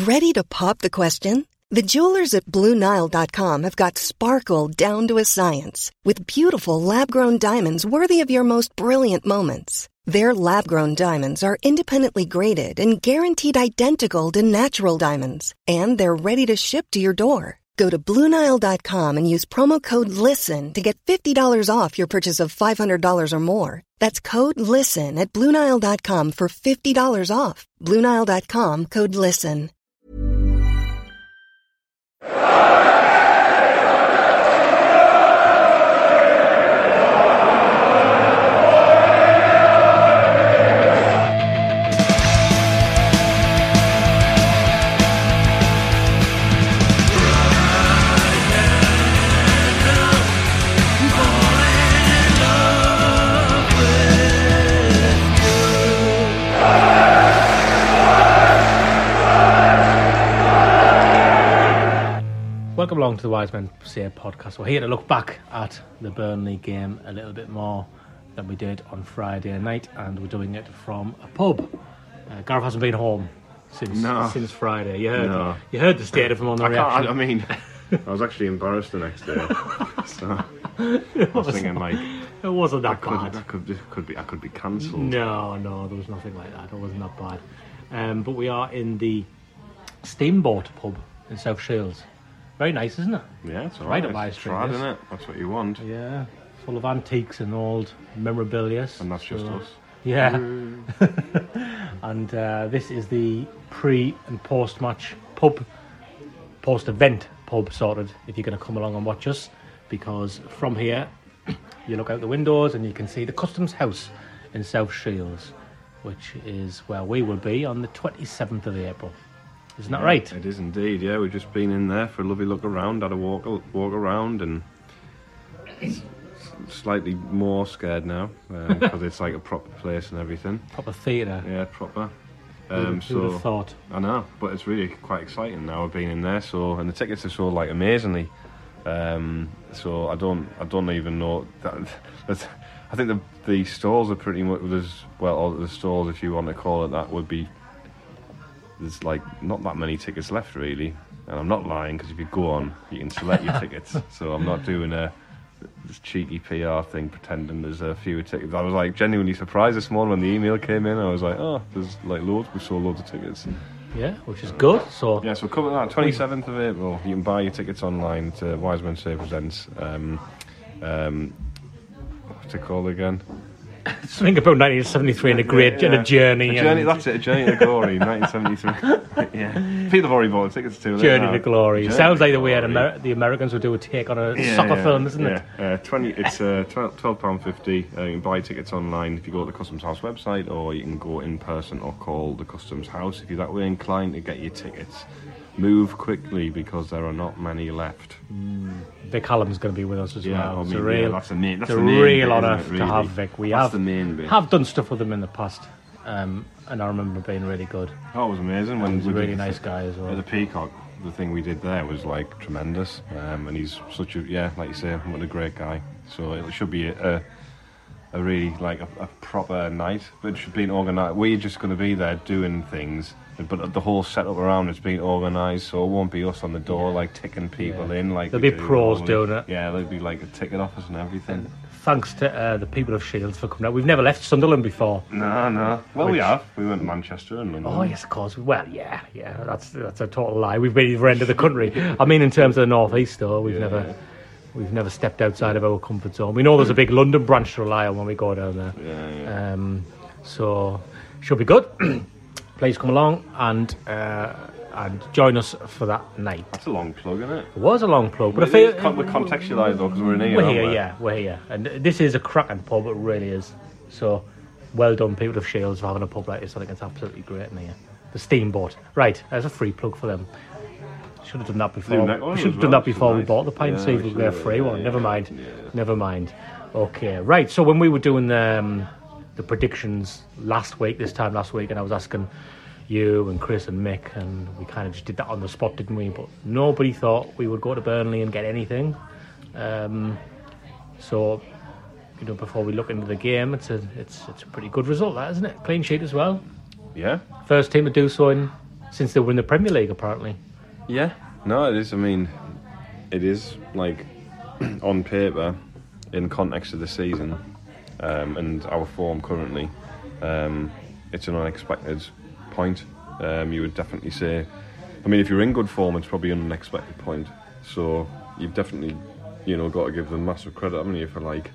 Ready to pop the question? The jewelers at BlueNile.com have got sparkle down to a science with beautiful lab-grown diamonds worthy of your most brilliant moments. Their lab-grown diamonds are independently graded and guaranteed identical to natural diamonds, and they're ready to ship to your door. Go to BlueNile.com and use promo code LISTEN to get $50 off your purchase of $500 or more. That's code LISTEN at BlueNile.com for $50 off. BlueNile.com, code LISTEN. Welcome along to the Wise Men Say podcast. We're here to look back at the Burnley game a little bit more than we did on Friday night, and we're doing it from a pub. Gareth hasn't been home since Friday. You heard the state of him on the reaction. I mean, I was actually embarrassed the next day. So I was thinking, like, it wasn't that bad. I could be cancelled. No, there was nothing like that. It wasn't that bad. But we are in the Steamboat pub in South Shields. Very nice, isn't it? Yeah, it's all right. Up my street, trad, isn't it? That's what you want. Yeah, full of antiques and old memorabilia. And that's just us. Yeah. And this is the pre- and post-match pub, post-event pub sorted, if you're going to come along and watch us, because from here, you look out the windows and you can see the Customs House in South Shields, which is where we will be on the 27th of April. Isn't that right? It is indeed, yeah. We've just been in there for a lovely look around, had a walk around, and slightly more scared now, because it's like a proper place and everything. Proper theatre. Yeah, proper. Who would have thought? I know, but it's really quite exciting now. We've been in there, and the tickets are sold like amazingly. So I don't even know that. I think the stalls are pretty much the stalls, if you want to call it that, would be. There's like not that many tickets left really, and I'm not lying, because if you go on you can select your tickets, so I'm not doing this cheeky PR thing pretending there's a fewer tickets. I was like genuinely surprised this morning when the email came in. I was like, oh, there's like loads, we sold loads of tickets. Yeah, which is good. So coming that 27th of April, you can buy your tickets online to Wise Men Say Presents. What's it called again? Something about 1973 and a journey. That's it, a journey to glory, 1973. Yeah, people have already bought tickets to Journey to Glory. Sounds like the way the Americans would do a take on a soccer film, isn't it? It's £12.50. You can buy tickets online if you go to the Customs House website, or you can go in person or call the Customs House if you're that way inclined to get your tickets. Move quickly, because there are not many left. Vic Hallam's going to be with us as well. It's a real honour to have Vic. We have done stuff with him in the past, and I remember being really good. Oh, it was amazing. When he's a really nice guy as well. At the Peacock, the thing we did there was like tremendous, and he's such a like you say, what a great guy. So it should be a really like a proper night, but it should be organised. We're just going to be there doing things. But the whole setup around it's been organised, so it won't be us on the door like ticking people in. Like there'll be pros doing it. Yeah, there'll be like a ticket office and everything. And thanks to the people of Shields for coming out. We've never left Sunderland before. No. Well, we have. We went to Manchester and London. Oh yes, of course. Well, yeah. That's a total lie. We've been either end of the country. I mean, in terms of the North East, though, we've never stepped outside of our comfort zone. We know there's a big London branch to rely on when we go down there. Yeah. So should be good. Please come along and join us for that night. That's a long plug, isn't it? It was a long plug, but we're contextualised though, because we're in here. We're here, and this is a cracking pub. It really is. So, well done, people of Shields, for having a pub like this. I think it's absolutely great in here. The Steamboat, right? There's a free plug for them. Should have done that before. We should have done that before we bought the pint. See if we get a free one. Never mind. Okay, right. So when we were doing the predictions this time last week, and I was asking you and Chris and Mick, and we kind of just did that on the spot, didn't we? But nobody thought we would go to Burnley and get anything. So, before we look into the game, it's a pretty good result, that, isn't it? Clean sheet as well. Yeah. First team to do so in since they were in the Premier League, apparently. Yeah, no, it is. I mean, it is like on paper, in context of the season, and our form currently, it's an unexpected point. You would definitely say. I mean, if you're in good form, it's probably an unexpected point. So you've definitely, got to give them massive credit, haven't you, for like,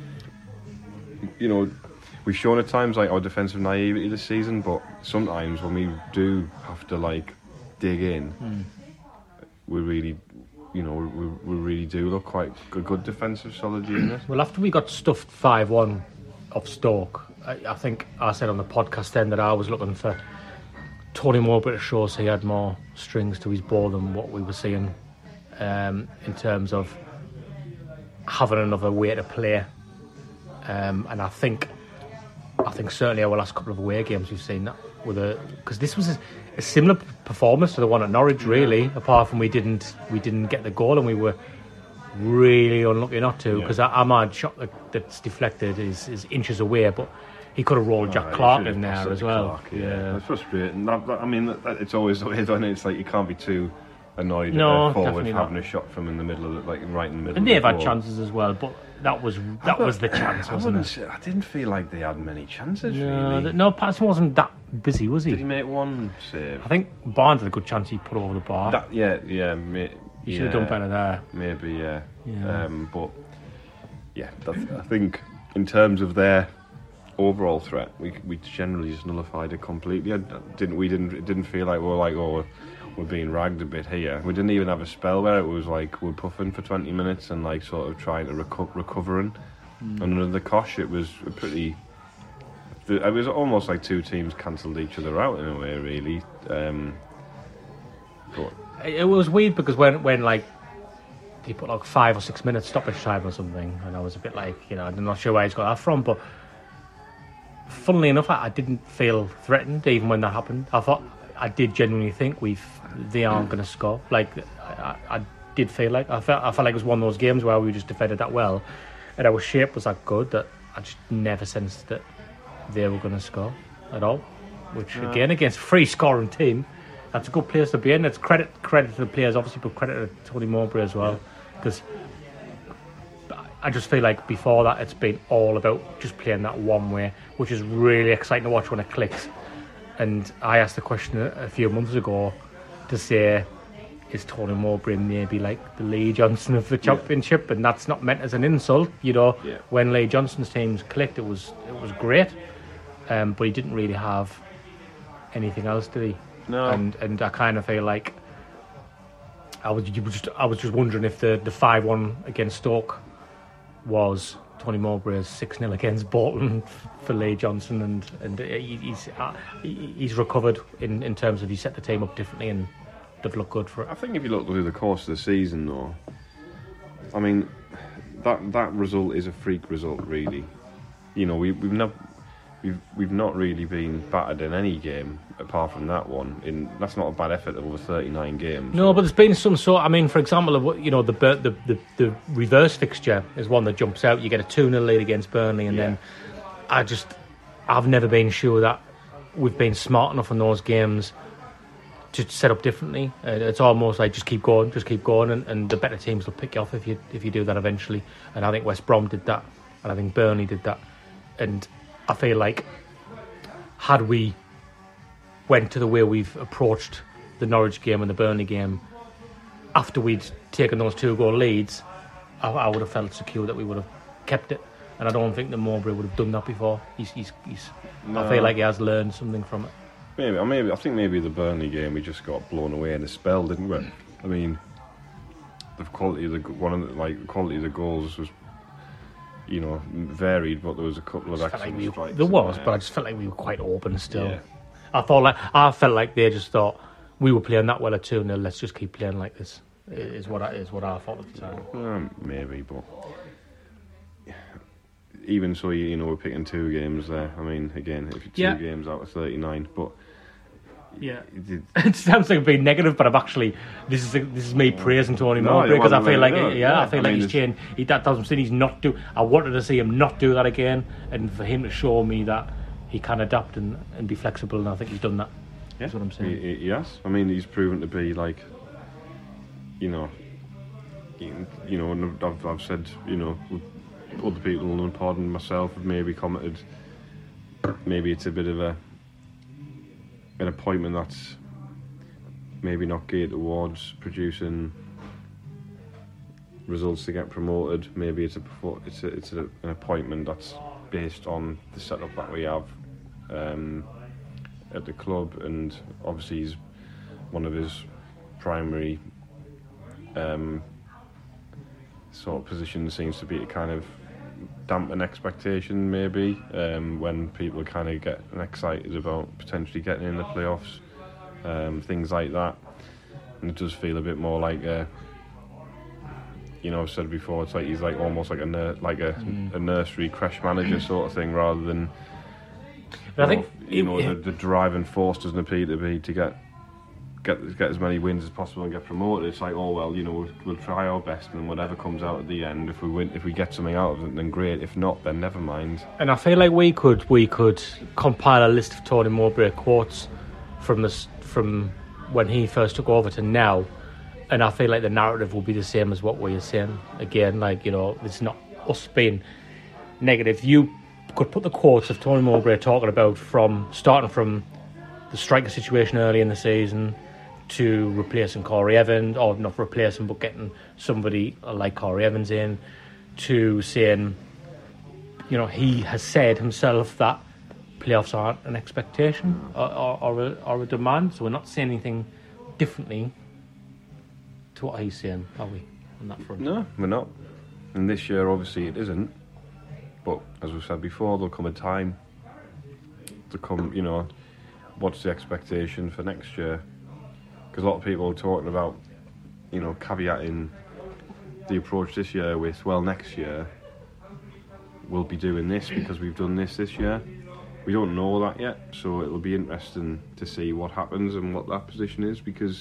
we've shown at times like our defensive naivety this season, but sometimes when we do have to like dig in, we really, we really do look quite a good defensive solid unit. Well, after we got stuffed 5-1 off Stoke, I think I said on the podcast then that I was looking for Tony Mowbray to show us he had more strings to his bow than what we were seeing in terms of having another way to play. And I think certainly our last couple of away games we've seen that because this was a similar performance to the one at Norwich, really. Apart from we didn't get the goal and we were really unlucky not to, because Ahmad shot that's deflected is inches away, but he could have rolled Jack Clark in there as well. Clark, yeah. It's frustrating. I mean, it's always the way, don't it? It's like you can't be too annoyed at a forward having a shot from in the middle of right in the middle. And they've had chances as well, but that was the chance, wasn't it? I didn't feel like they had many chances. Really. No, Patterson wasn't that busy, was he? Did he make one save? I think Barnes had a good chance he put over the bar. He should have done better there. Maybe, yeah. But yeah, I think in terms of their overall threat, we generally just nullified it completely. It didn't feel like we're being ragged a bit here. We didn't even have a spell where it was like we're puffing for 20 minutes and like sort of trying to recovering. And under the Kosh, it was it was almost like two teams cancelled each other out in a way, really. But it was weird because when like he put like 5 or 6 minutes stoppage time or something, and I was a bit like, I'm not sure where he's got that from, but funnily enough, I didn't feel threatened even when that happened. I did genuinely think they aren't going to score. Like I did feel like I felt like it was one of those games where we just defended that well, and our shape was that good that I just never sensed that they were going to score at all. Which again, against a free scoring team, that's a good place to be in. It's credit to the players, obviously, but credit to Tony Mowbray as well, because I just feel like before that it's been all about just playing that one way, which is really exciting to watch when it clicks. And I asked the question a few months ago to say, is Tony Mowbray maybe like the Lee Johnson of the Championship? And that's not meant as an insult, When Lee Johnson's teams clicked, it was great, but he didn't really have anything else, did he? No. And I kind of feel like I was just wondering if the 5-1 against Stoke was Tony Mowbray's 6-0 against Bolton for Lee Johnson, and he's recovered in terms of he set the team up differently and they've looked good for it. I think if you look through the course of the season, though, I mean that result is a freak result, really. We've not really been battered in any game apart from that one. That's not a bad effort of over 39 games. No, but there's been some sort. I mean, for example, the reverse fixture is one that jumps out. You get a 2-0 lead against Burnley, and then I've never been sure that we've been smart enough in those games to set up differently. It's almost like just keep going, and the better teams will pick you off if you do that eventually. And I think West Brom did that, and I think Burnley did that, and I feel like had we went to the way we've approached the Norwich game and the Burnley game after we'd taken those 2-goal leads, I would have felt secure that we would have kept it, and I don't think that Mowbray would have done that before. No. I feel like he has learned something from it. Maybe I think maybe the Burnley game we just got blown away in a spell, didn't we? I mean, the quality of the goals was, varied, but there was a couple of excellent strikes. There was, but I just felt like we were quite open still. Yeah. I felt like they just thought we were playing that well at 2-0. Let's just keep playing like this. Is what I thought at the time. Maybe, but even so, we're picking 2 games there. I mean, again, if you're 2 games out of 39, but. Yeah, it sounds like being negative, but I'm actually this is me praising Tony Mowbray because I feel like he's changed. That doesn't mean he's not do. I wanted to see him not do that again, and for him to show me that he can adapt and be flexible, and I think he's done that. That's what I'm saying. He has. I mean, he's proven to be like, and I've said, other people, and pardon myself, have maybe commented, maybe it's a bit of an appointment that's maybe not geared towards producing results to get promoted. Maybe it's an appointment that's based on the setup that we have at the club, and obviously he's one of his primary sort of positions seems to be to kind of dampen expectation, maybe when people are kind of getting excited about potentially getting in the playoffs, things like that. And it does feel a bit more like I've said before, it's like he's like almost like a nursery creche manager sort of thing, rather than I think the driving force doesn't appear to be to get as many wins as possible and get promoted. It's like, oh well, we'll try our best, and whatever comes out at the end, if we win, if we get something out of it, then great. If not, then never mind. And I feel like we could compile a list of Tony Mowbray quotes from when he first took over to now, and I feel like the narrative will be the same as what we are saying. Again, it's not us being negative. You could put the quotes of Tony Mowbray talking about starting from the striker situation early in the season to replacing Corey Evans, or not replacing, but getting somebody like Corey Evans in, to saying, he has said himself that playoffs aren't an expectation or a demand, so we're not saying anything differently to what he's saying, are we, on that front? No, we're not. And this year, obviously, it isn't. But as we've said before, there'll come a time to come, what's the expectation for next year? Because a lot of people are talking about, caveating the approach this year with, well, next year we'll be doing this because we've done this year. We don't know that yet, so it'll be interesting to see what happens and what that position is, because,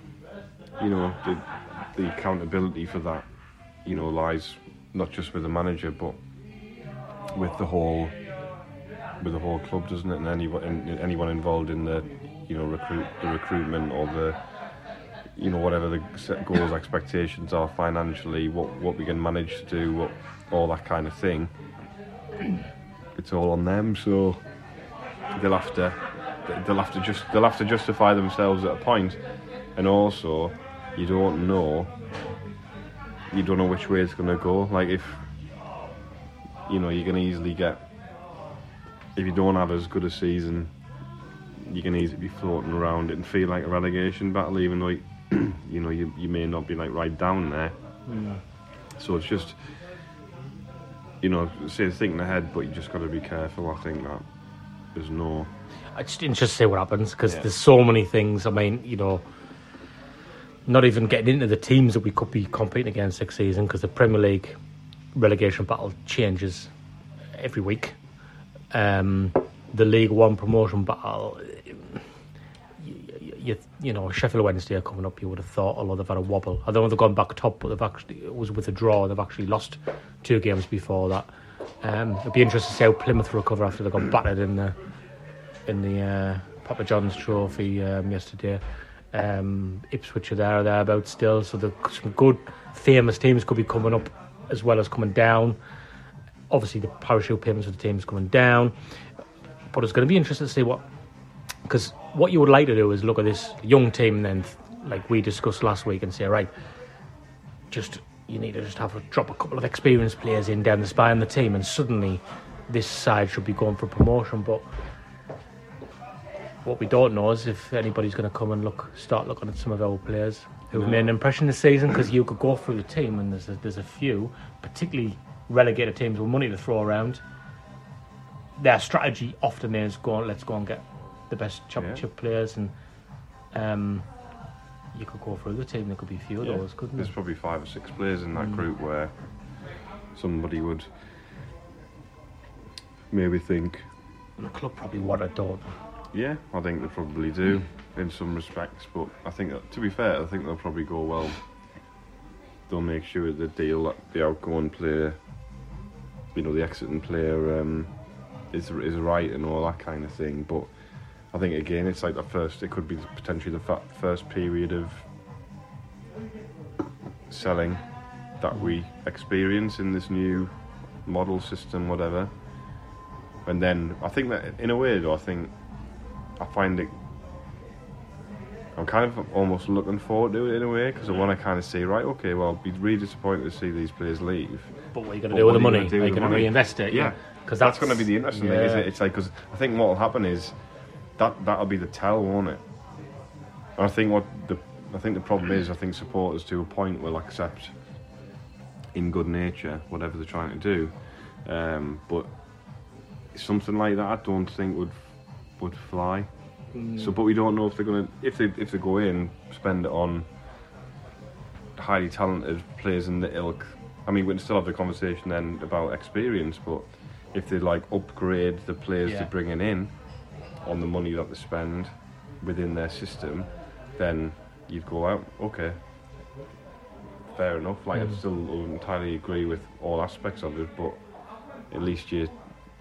the accountability for that, lies not just with the manager, but with the whole club, doesn't it? And anyone involved in the recruitment, or the whatever the set goals, expectations are financially, what we can manage to do, all that kind of thing. It's all on them, so they'll have to justify themselves at a point, and also you don't know which way it's going to go. Like, if you can easily get, if you don't have as good a season, you can easily be floating around it and feel like a relegation battle, even though you may not be like right down there. So it's just thinking ahead, but you just got to be careful. I think that there's no. I just interested to see what happens, because there's so many things. I mean, not even getting into the teams that we could be competing against next season, because the Premier League relegation battle changes every week. The League One promotion battle, Sheffield Wednesday are coming up, you would have thought, although they've had a wobble. I don't know if they've gone back top, but it was with a draw. They've actually lost 2 games before that. It'd be interesting to see how Plymouth recover after they got battered in the Papa John's Trophy yesterday. Ipswich are thereabouts still, so some good famous teams could be coming up as well as coming down. Obviously the parachute payments for the teams coming down, but it's going to be interesting to see because what you would like to do is look at this young team, and then, like we discussed last week, and say, right, you need to just drop a couple of experienced players in down the spine of the team, and suddenly this side should be going for promotion. But what we don't know is if anybody's going to come and start looking at some of our players who've made an impression this season, because you could go through the team and there's a few, particularly relegated teams with money to throw around. Their strategy often is let's go and get the best championship players, and you could go through the team. There could be a few of those, couldn't there? There's probably 5 or 6 players in that group where somebody would maybe think, and the club probably want it done. Yeah, I think they probably do in some respects, but I think that, to be fair, I think they'll probably go, well, they'll make sure the outgoing player, the exiting player is right and all that kind of thing. But I think again, it's like it could be potentially the first period of selling that we experience in this new model system, whatever. And then I think that in a way, though, I find it. I'm kind of almost looking forward to it in a way, because I want to kind of say, right, okay, well, I'd be really disappointed to see these players leave. But what are you going to do with the money? Are you going to reinvest it? Yeah, because that's going to be the interesting thing, isn't it? It's like, because I think what will happen is that'll be the tell, won't it? And I think the problem is, I think supporters to a point will accept in good nature whatever they're trying to do, but something like that I don't think would fly. So, but we don't know if they're going to, if they go in, spend it on highly talented players in the ilk. I mean, we can still have the conversation then about experience, but if they like upgrade the players they're bringing in on the money that they spend within their system, then you'd go out, okay, fair enough. Like, I still don't entirely agree with all aspects of it, but at least you're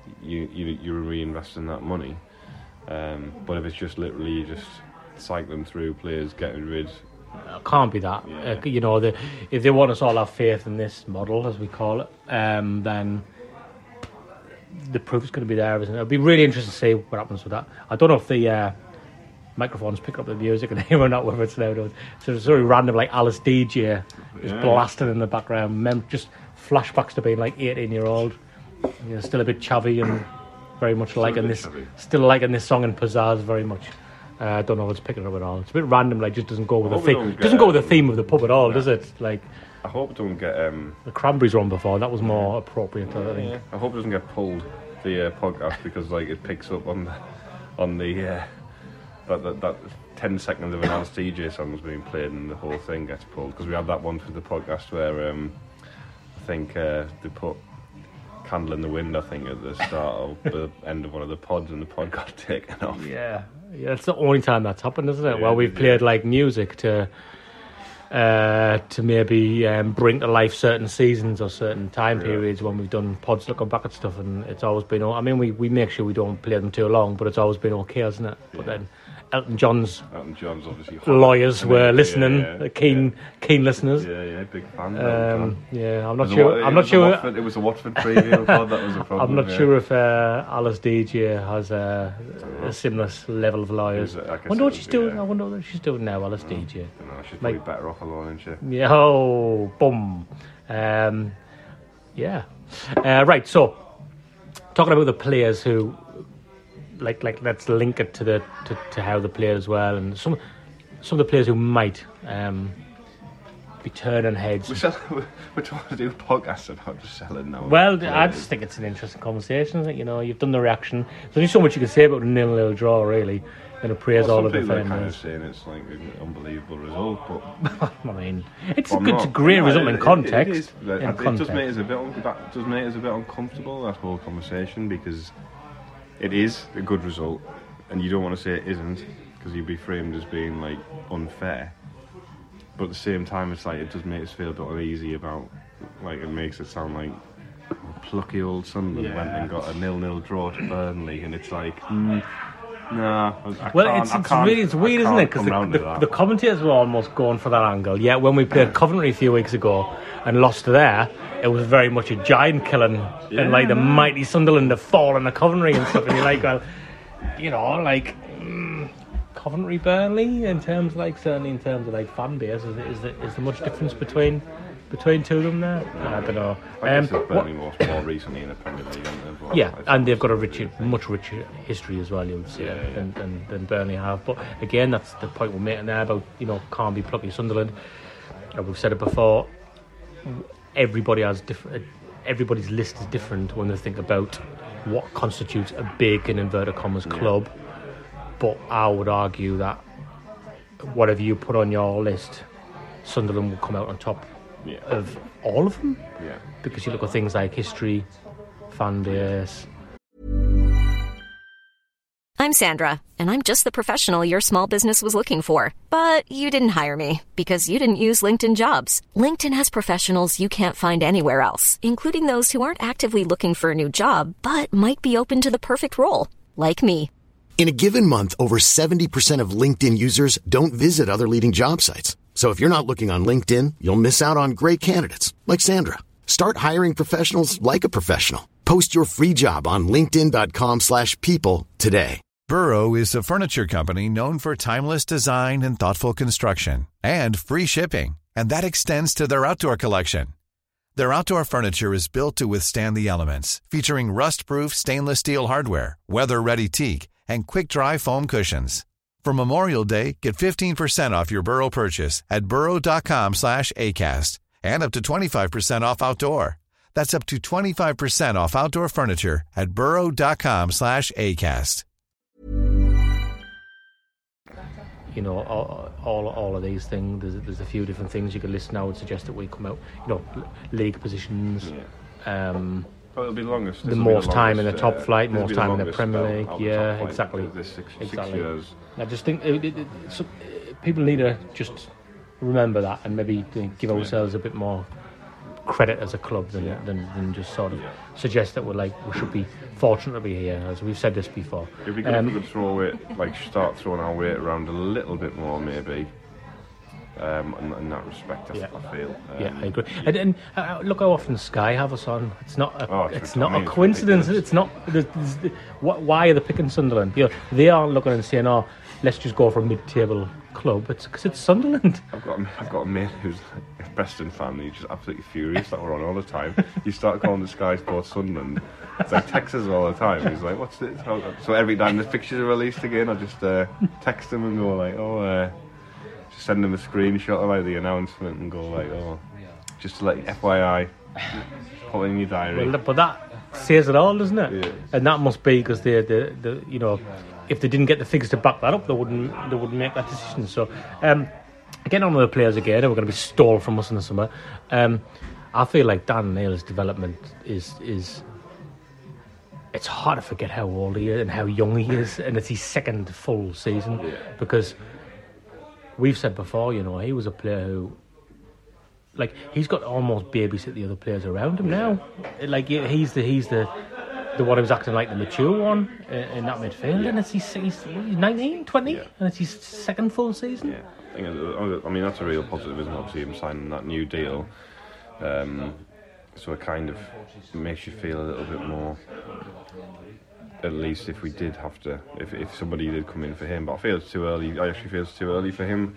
reinvesting that money. But if it's just literally just cycling through players, getting rid, it can't be that. Yeah. If they want us all to have faith in this model, as we call it, then the proof is going to be there, isn't it? It'll be really interesting to see what happens with that. I don't know if the microphones pick up the music and or not, whether it's loud. So it's sort of random, like Alice DJ is blasting in the background. Just flashbacks to being like 18-year-old. Still a bit chavvy and very much liking this song and pizzazz very much. I don't know if it's picking up at all. It's a bit random, like, just doesn't go with the theme. Doesn't go with the theme of the pub at all, does it? Like, I hope it don't get the Cranberries run before. That was more appropriate, I think. Yeah. I hope it doesn't get pulled, the podcast, because like it picks up on the that 10 seconds of an Alice DJ song was being played and the whole thing gets pulled, because we had that one for the podcast where I think they put Candle in the Wind, I think, at the start of the end of one of the pods, and the pod got taken off. Yeah, it's the only time that's happened, isn't it? Well, we've played like music to maybe bring to life certain seasons or certain time periods when we've done pods looking back at stuff, and it's always been. I mean, we make sure we don't play them too long, but it's always been okay, hasn't it? But then Elton John's obviously lawyers were listening, keen listeners. Yeah, big fan. I'm not sure. It was a Watford preview pod. That was a problem. I'm not sure if Alice DJ has a similar level of lawyers. I wonder what she's doing. I wonder what she's doing now, Alice DJ. No, she's probably better off alone, isn't she? Yeah. Oh, boom. Right. So, talking about the players who. Like let's link it to how the players as well, and some of the players who might be turning heads. We're trying to do podcasts about just selling now. Well, I just think it's an interesting conversation, isn't it? You've done the reaction. There's only so much you can say about a 0-0 draw, really, and appraise all of the defenders. Kind of saying it's like an unbelievable result, but I mean, it's a great result in context. It does make us a bit uncomfortable, that whole conversation, because it is a good result, and you don't want to say it isn't, because you'd be framed as being like unfair. But at the same time, it's like it does make us feel a bit uneasy about, like, it makes it sound like plucky old Sunderland went and got a 0-0 draw to Burnley, and it's like, it's weird, isn't it? Because the commentators were almost going for that angle. Yeah, when we played Coventry a few weeks ago and lost there, it was very much a giant killing, and like the mighty Sunderland have fallen to Coventry and stuff. And you're like, well, Coventry, Burnley, certainly in terms of like fan base, is there much difference between two of them there? I don't know. I guess Burnley more recently in the Premier League, haven't they? And they've got a much richer history as well, you would say, than Burnley have. But again, that's the point we're making there about, can't be plucky Sunderland. We've said it before. Everybody has different. Everybody's list is different when they think about what constitutes a big, in inverted commas, club. But I would argue that whatever you put on your list, Sunderland will come out on top of all of them. Yeah. Because you look at things like history, fan base. I'm Sandra, and I'm just the professional your small business was looking for. But you didn't hire me because you didn't use LinkedIn Jobs. LinkedIn has professionals you can't find anywhere else, including those who aren't actively looking for a new job, but might be open to the perfect role, like me. In a given month, over 70% of LinkedIn users don't visit other leading job sites. So if you're not looking on LinkedIn, you'll miss out on great candidates like Sandra. Start hiring professionals like a professional. Post your free job on linkedin.com/people today. Burrow is a furniture company known for timeless design and thoughtful construction and free shipping, and that extends to their outdoor collection. Their outdoor furniture is built to withstand the elements, featuring rust-proof stainless steel hardware, weather-ready teak, and quick-dry foam cushions. For Memorial Day, get 15% off your Burrow purchase at burrow.com/ACAST and up to 25% off outdoor. That's up to 25% off outdoor furniture at burrow.com/ACAST. You know, all of these things. There's a few different things you could list now. I would suggest that we come out. You know, league positions. Well, it'll be longest. The most time in the top flight, most time in the Premier League. Yeah, exactly. Six Exactly. years. I just think people need to just remember that and maybe give ourselves a bit more credit as a club than just sort of suggest that we should be fortunate to be here, as we've said this before. It'd be good if we could throw it, start throwing our weight around a little bit more, maybe. In that respect, I feel. I agree. And look how often Sky have us on. It's not a coincidence. Ridiculous. It's not. Why are they picking Sunderland? You know, they are looking and saying, "Oh, let's just go for a mid-table club." It's because it's Sunderland. I've got a mate who's a Preston fan. He's just absolutely furious that we're on all the time. You start calling the Sky Sports Sunderland. It's like texts us all the time. He's like, "What's this?" So every time the pictures are released again, I just text him and go like, "Oh." Just send them a screenshot of the announcement and go like, "Oh, just to FYI, put it in your diary." Well, but that says it all, doesn't it? Yeah. And that must be because they you know, if they didn't get the figures to back that up, they wouldn't make that decision. So, getting on with the players again, who are going to be stole from us in the summer. I feel like Dan Neil's development is. It's hard to forget how old he is and how young he is, and it's his second full season because. We've said before, you know, he was a player who, he's got to almost babysit the other players around him now. He's the one who's acting like the mature one in that midfield, and he's 19, 20, and it's his second full season. Yeah, I mean that's a real positive, isn't it? Obviously, him signing that new deal, so it kind of makes you feel a little bit more. At least if we did have to, if somebody did come in for him, but I feel it's too early. I actually feel it's too early for him.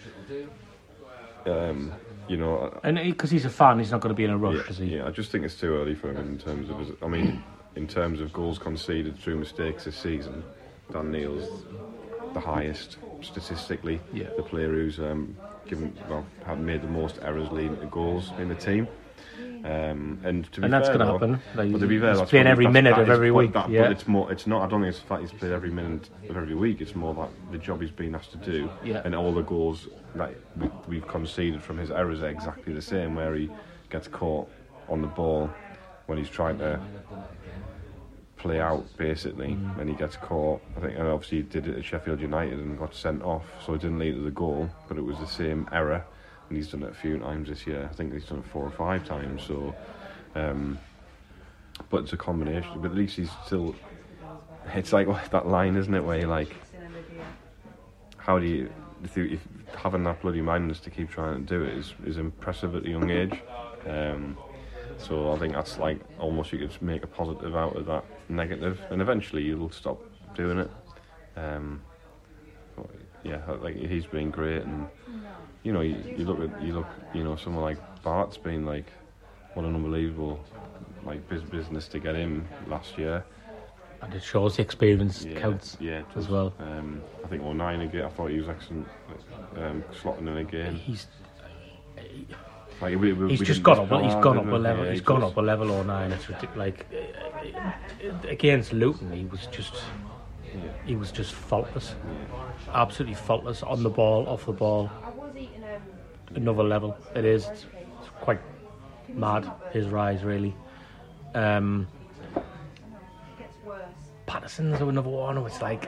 You know, and because he's a fan, he's not going to be in a rush, is he? Yeah, I just think it's too early for him in terms of. In terms of goals conceded through mistakes this season, Dan Neil's the highest statistically. Yeah. The player who's had made the most errors leading to goals in the team. And that's going to happen. To be fair, he's playing every minute of every week. But it's more. It's not. I don't think it's the fact he's played every minute of every week. It's more that the job he's been asked to do, and all the goals that we've conceded from his errors are exactly the same. Where he gets caught on the ball when he's trying to play out, basically, and he gets caught. I think, and obviously he did it at Sheffield United and got sent off, so it didn't lead to the goal, but it was the same error. And he's done it a few times this year. I think he's done it 4 or 5 times. So, but it's a combination. But at least he's still. It's like that line, isn't it? Where you're how do you? If having that bloody mindedness to keep trying to do it is impressive at a young age. So I think that's almost you could make a positive out of that negative, and eventually you'll stop doing it. He's been great, and. You know, you look, someone like Bart's been what an unbelievable business to get him last year. And it shows the experience counts as well. I think 09 again. I thought he was excellent, slotting in again. He's He's just gone up. He's gone up a level. He's gone up a level 09. It's ridiculous. Against Luton, he was just. He was just faultless, absolutely faultless on the ball, off the ball. Another level. It is. It's quite mad. His rise, really. Patterson's another one. It's I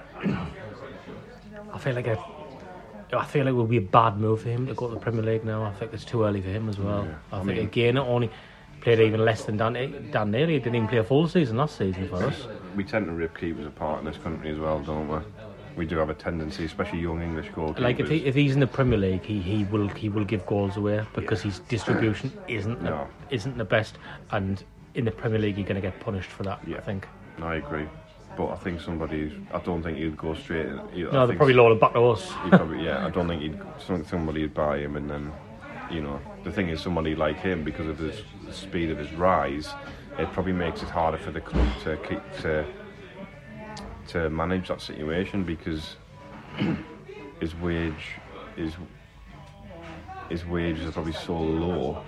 feel like it will be a bad move for him to go to the Premier League now. I think it's too early for him as well. I think again, played even less than Dan Neely. He didn't even play a full season last season for us. We tend to rip keepers apart in this country as well, don't we? We do have a tendency, especially young English goalkeepers. Like if he's in the Premier League, he will give goals away because his distribution isn't the best, and in the Premier League you're going to get punished for that. I think. No, I agree, but I think I don't think he'd go straight. No, they'll probably load him back to us. I don't think somebody would buy him, and then the thing is, somebody like him, because of the speed of his rise, it probably makes it harder for the club to manage that situation, because his wages are probably so low,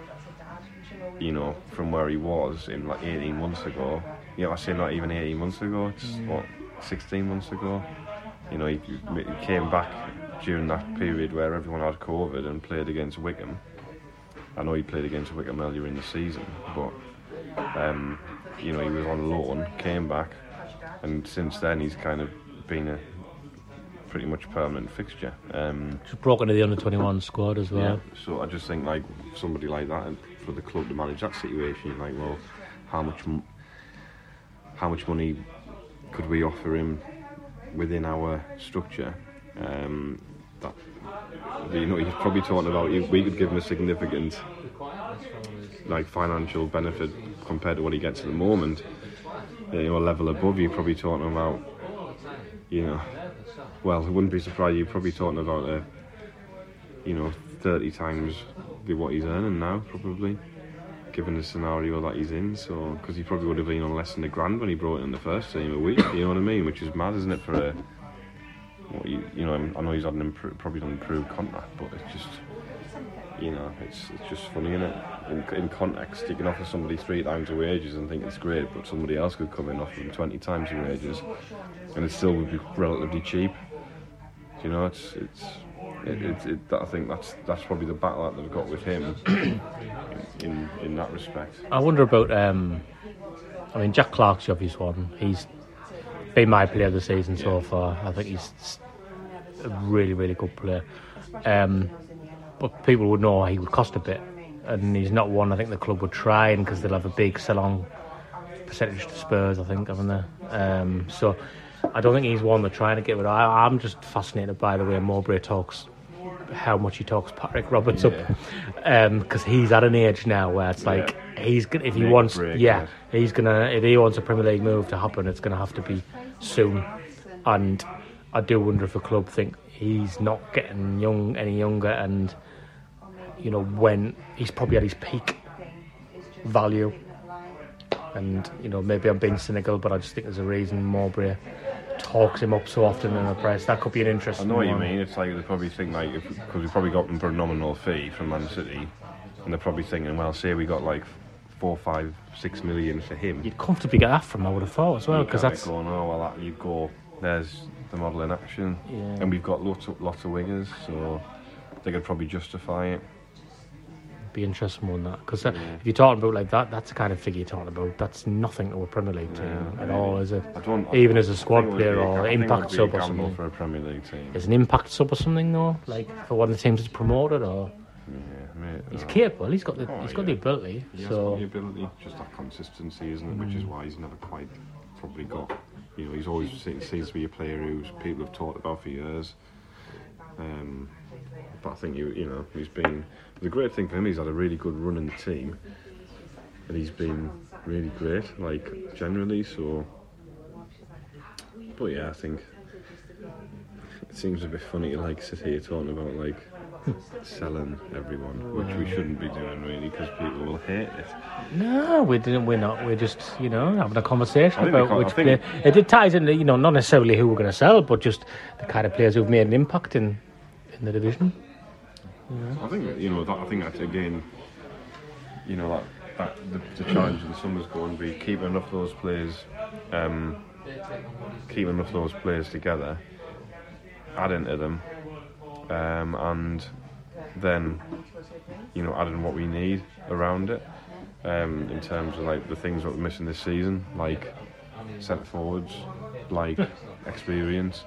from where he was in like 18 months ago. I say not even 18 months ago, it's 16 months ago. He came back during that period where everyone had COVID and played against Wickham. I know he played against Wickham earlier in the season, but he was on loan, came back, and since then he's kind of been a pretty much permanent fixture. Just broke into the under-21 squad as well. Yeah, so I just think like somebody like that, and for the club to manage that situation, you're like, well, how much money could we offer him within our structure? He's probably talking about we could give him a significant financial benefit compared to what he gets at the moment. A level above, you're probably talking about, well, I wouldn't be surprised, you're probably talking about 30 times what he's earning now, probably, given the scenario that he's in. So, because he probably would have been on less than £1,000 when he brought it in the first team a week. You know what I mean? Which is mad, isn't it? For a, I know he's had probably an improved contract, but it's just, it's just funny, isn't it? In context, you can offer somebody 3 times the wages and think it's great, but somebody else could come in and offer them 20 times the wages, and it still would be relatively cheap. I think that's probably the battle that they've got with him in that respect. I wonder about Jack Clark's the obvious one. He's been my player of the season so far. I think he's a really, really good player. But people would know he would cost a bit, and he's not one I think the club would try, and because they'll have a big sell-on percentage to Spurs, I think, haven't they? So I don't think he's one they're trying to get rid of. I'm just fascinated by the way Mowbray talks, how much he talks Patrick Roberts up, because he's at an age now where it's like he's gonna, if he wants, he's gonna, if he wants a Premier League move to happen, it's gonna have to be soon. And I do wonder if a club think he's not getting any younger, and when he's probably at his peak value. And maybe I'm being cynical, but I just think there's a reason Mowbray talks him up so often in the press. That could be an interesting one. I know what you mean. It's like they probably think because we probably got him for a nominal fee from Man City, and they're probably thinking, well, say we got like 4, 5, 6 million for him. You'd comfortably get that from, I would have thought as well, because that's going. Oh well, you'd go. There's the model in action, and we've got lots of wingers, so they could probably justify it. Be interesting more than that, because if you're talking about like that's the kind of figure you're talking about. That's nothing to a Premier League team at all, is it? Even as a squad player or impact sub or something. For a Premier League team, is an impact sub or something though, like for one of the teams that's promoted, or he's capable. He's got the ability. He's got the ability, just that consistency, isn't it? Which is why he's never quite probably got. He's always seems to be a player who people have talked about for years. But I think he's been. The great thing for him, he's had a really good run in the team, and he's been really great, like generally. So, but yeah, I think it seems a bit funny to sit here talking about selling everyone, which we shouldn't be doing really, because people will hate it. No, we didn't. We're not. We're just having a conversation about which player. It ties into not necessarily who we're going to sell, but just the kind of players who've made an impact in the division. I think I think that's again, that the challenge in the summer's going to be keeping enough of those players together, adding to them, and then adding what we need around it, in terms of the things that we're missing this season, like centre forwards, like experience.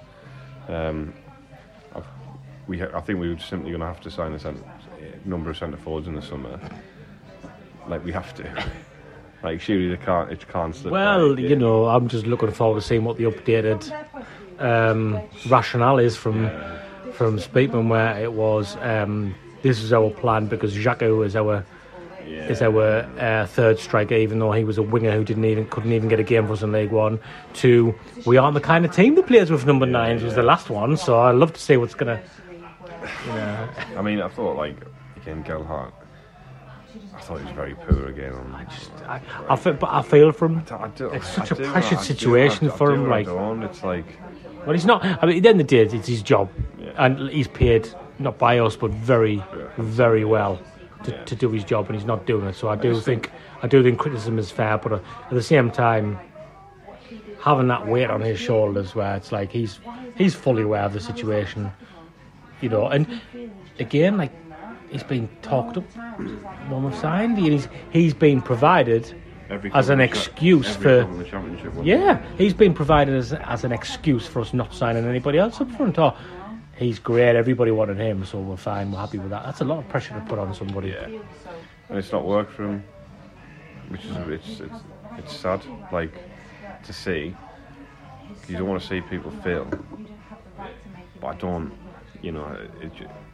I think we were simply going to have to sign a number of centre forwards in the summer, like we have to. Like surely it can't slip. Well, you know, I'm just looking forward to seeing what the updated rationale is from Speakman, where it was this is our plan because Xhaka is our third striker, even though he was a winger who couldn't even get a game for us in League One. To we aren't the kind of team that plays with number 9s, was the last one. So I'd love to see what's gonna. I mean, I thought like again Gelhardt. I thought he was very poor again. I feel for him. It's such a pressured situation for him. Like, it's like, well, he's not. I mean, at the end of the day, it's his job, and he's paid not by us, but very, very well to do his job, and he's not doing it. So I do think criticism is fair, but at the same time, having that weight on his shoulders, where it's like he's fully aware of the situation, you know, and again, like. He's been talked up when we've signed. He's been provided as an excuse for. He's been provided as an excuse for us not signing anybody else up front. Or he's great. Everybody wanted him, so we're fine. We're happy with that. That's a lot of pressure to put on somebody. Yeah, and it's not worked for him, which is it's sad. Like to see. You don't want to see people fail, but I don't. You know it.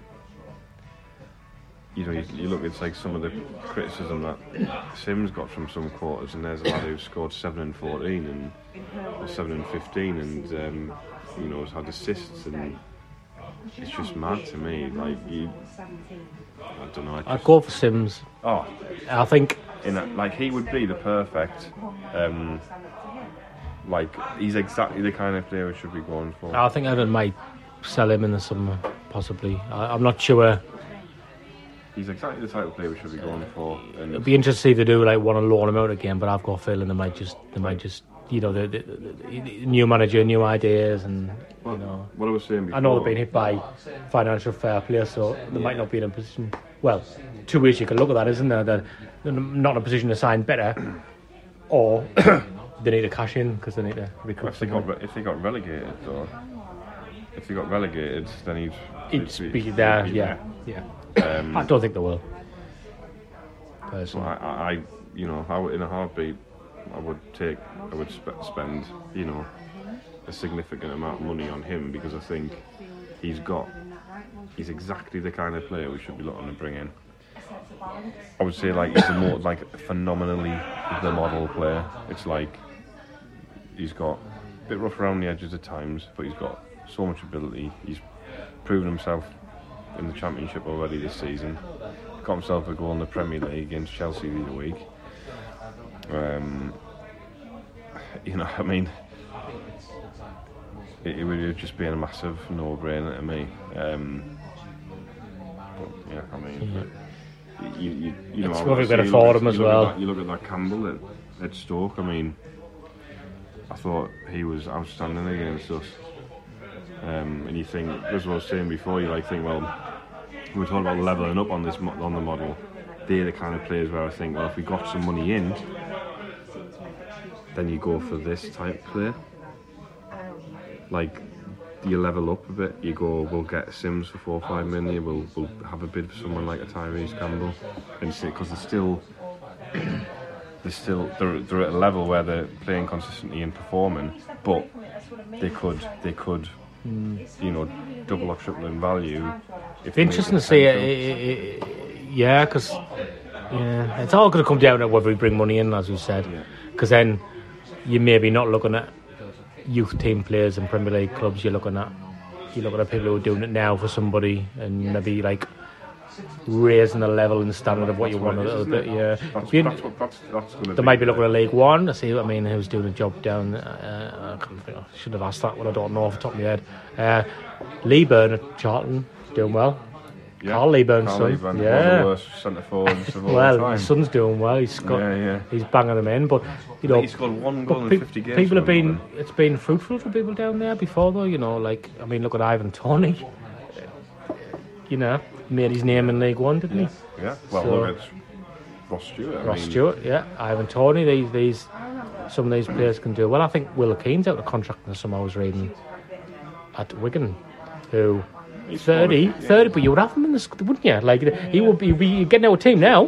You know, you look at like some of the criticism that Sims got from some quarters, and there's a lad who scored 7 and 14 or 7 and 15, and you know, has had assists, and it's just mad to me. Like I don't know. I'd go for Sims. Oh, I think like he would be the perfect. Like he's exactly the kind of player we should be going for. I think Everton might sell him in the summer, possibly. I'm not sure. He's exactly the type of player we should be going for. And it'd be interesting to do like want to loan him out again, but I've got a feeling they might just you know the new manager, new ideas, and you know. What I was saying before, I know they've been hit by financial fair play, so they might not be in a position. Well, two ways you can look at that, isn't there? They're not in a position to sign better, or they need to cash in because they need to recruit. If they got relegated, though, then he'd be there. Yeah. I don't think they will. Personally, I you know, in a heartbeat, I would spend, you know, a significant amount of money on him, because I think he's exactly the kind of player we should be looking to bring in. I would say like he's a more like phenomenally the model player. It's like he's got a bit rough around the edges at times, but he's got so much ability. He's proven himself in the Championship already this season. Got himself a goal in the Premier League against Chelsea the other week. You know, I mean, it would just be a massive no-brainer to me. But yeah, I mean, you know, it's probably better for him as well. You look at that Campbell at Stoke. I mean, I thought he was outstanding against us. And you think, as I was saying before, you think, well, we're talking about levelling up on the model. They're the kind of players where I think, well, if we got some money in, then you go for this type of player. Like, you level up a bit. You go, we'll get Sims for 4 or 5 million. We'll have a bid for someone like a Tyrese Campbell, and because they're at a level where they're playing consistently and performing, but they could. You know, double or triple in value. Interesting to see it, because it's all going to come down to whether we bring money in, as we said, because then you're maybe not looking at youth team players in Premier League clubs. You're looking at people who are doing it now for somebody, and maybe like raising the level and standard of what you want a little bit. Yeah, that's going to they might be looking at League One to see. I mean, who's doing a job down? I can't think. I should have asked that one. I don't know off the top of my head. Lee Byrne at Charlton doing well. Yeah. Carl Leeburn's son. One of the worst centre forwards of all time. His son's doing well. He's banging them in, but you know, he's scored 1 goal in 50 games. People have been. It's been fruitful for people down there before, though. You know, like I mean, look at Ivan Toney. You know, made his name in League One, didn't he? Yeah. Well, look at Ross Stewart. Stewart, yeah. Ivan Toney. These some of these players can do well. I think Will Keane's out of contract in the summer. I was reading at Wigan, who. 30, but you would have him in the squad, wouldn't you? Like he would be getting out a team now.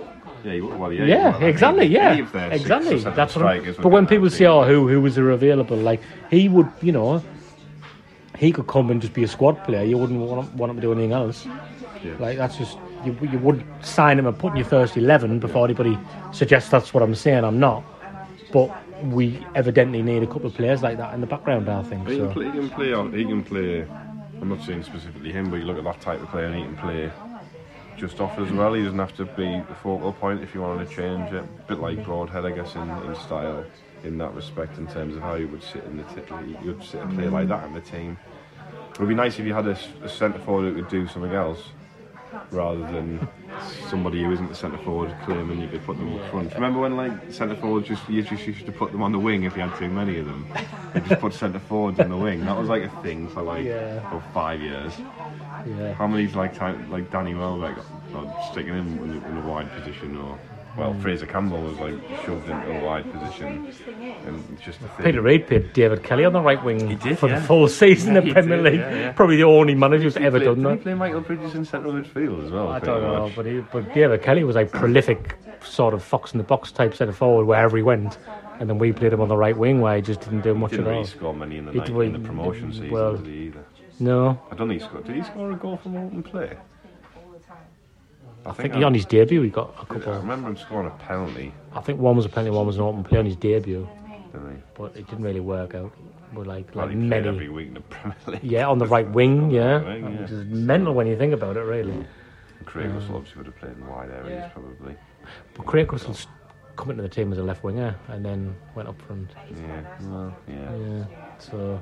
Yeah, exactly. Yeah, exactly. That's what I'm, but when people say, "Oh, who was there available?" Like he would, he could come and just be a squad player. You wouldn't want him to do anything else. Yeah. Like that's just you wouldn't sign him and put in your first 11 before anybody suggests that's what I'm saying. I'm not, but we evidently need a couple of players like that in the background. I think he can play. I'm not saying specifically him, but you look at that type of player and he can play just off as well. He doesn't have to be the focal point if you wanted to change it. A bit like Broadhead, I guess, in style, in that respect, in terms of how you would sit in you would sit a player like that in the team. It would be nice if you had a centre forward who could do something else, rather than somebody who isn't the centre forward claiming you could put them up front. Remember when centre forwards you just used to put them on the wing if you had too many of them? You just put centre forwards in the wing. That was like a thing for about 5 years. Yeah. How many like Danny Welbeck sticking him in a wide position, or Fraser Campbell was shoved into a wide position, and it's just a thing. Peter Reid played David Kelly on the right wing for the full season in the Premier League. Yeah. Probably the only manager who's ever done that. Did he play Michael Bridges in central midfield as well? I don't know, but David Kelly was prolific sort of fox in the box type centre forward wherever he went, and then we played him on the right wing where he just didn't do much at all. Didn't really score many in the promotion season, did he either? No. I don't think he scored. Did he score a goal from open play? I think on his debut he got a couple. I remember him scoring a penalty. I think one was a penalty, one was an open play on his debut. But it didn't really work out. But like many every week in the Premier League. Yeah, on the right wing, which is mental when you think about it, really. Craig Russell obviously would have played in wide areas, probably. But Craig Russell's come into the team as a left winger and then went up front. Yeah. So,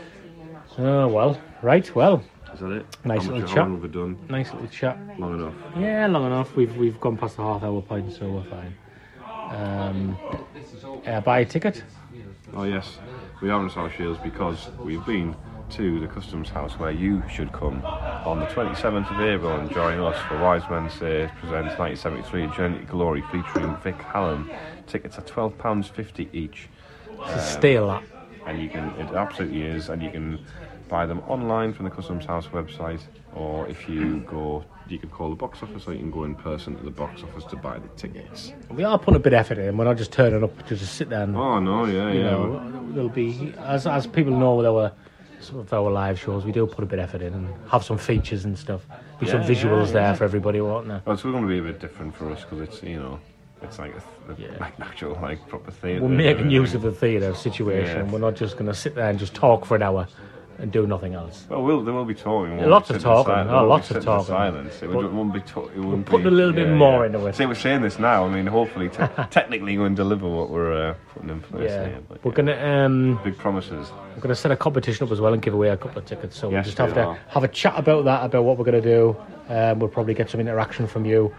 right. Is that it? Nice little chat. Have we done? Nice little chat. Long enough. Yeah, long enough. We've gone past the half-hour point, so we're fine. Buy a ticket. Oh yes, we are in South Shields because we've been to the Customs House, where you should come on the 27th of April and join us for Wise Men Say presents 1973 Journey to Glory featuring Vic Hallam. Tickets are £12.50 each. It's a steal, that. And it absolutely is, and you can buy them online from the Customs House website, or if you go, you can call the box office, or you can go in person to the box office to buy the tickets. We are putting a bit of effort in. We're not just turning up to just sit there and... Oh no, there'll be, as people know with our live shows, we do put a bit of effort in and have some features and stuff. Some visuals there for everybody, won't there? Well, it's going to be a bit different for us because it's it's like an actual proper theatre. We're making use of the theatre situation. We're not just going to sit there and just talk for an hour and do nothing else. Well, there will be talking. Lots of talking. Lots of talking. Silence. It won't be talking. We're putting a little bit more into it. See, we're saying this now. I mean, hopefully, technically, we're going to deliver what we're putting in place here. But, we're going to big promises. We're going to set a competition up as well and give away a couple of tickets. So we just have to have a chat about that, about what we're going to do. We'll probably get some interaction from you.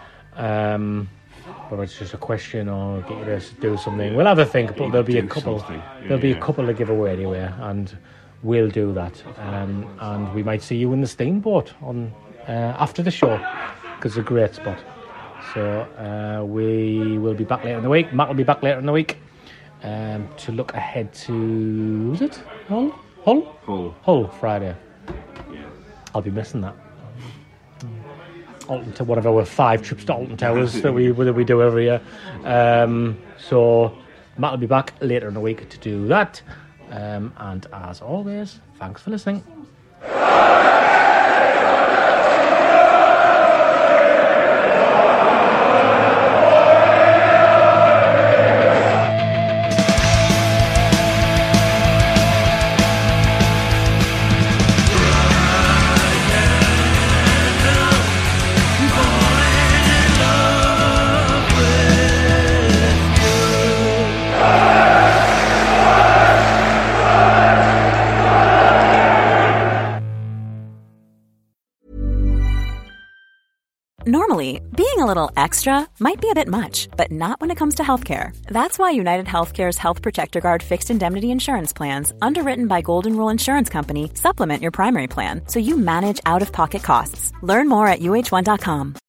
Whether it's just a question or get you to do something, we'll have a think. But there'll be a couple. There'll be a couple to give away anyway, and we'll do that. And we might see you in the Steamboat on after the show, because it's a great spot. So we will be back later in the week. Matt will be back later in the week to look ahead to, was it Hull Friday. Yeah, I'll be missing that. Alton, one of our 5 trips to Alton Towers that we do every year. So Matt will be back later in the week to do that. And as always, thanks for listening. Normally, being a little extra might be a bit much, but not when it comes to healthcare. That's why United Healthcare's Health Protector Guard fixed indemnity insurance plans, underwritten by Golden Rule Insurance Company, supplement your primary plan so you manage out-of-pocket costs. Learn more at UH1.com.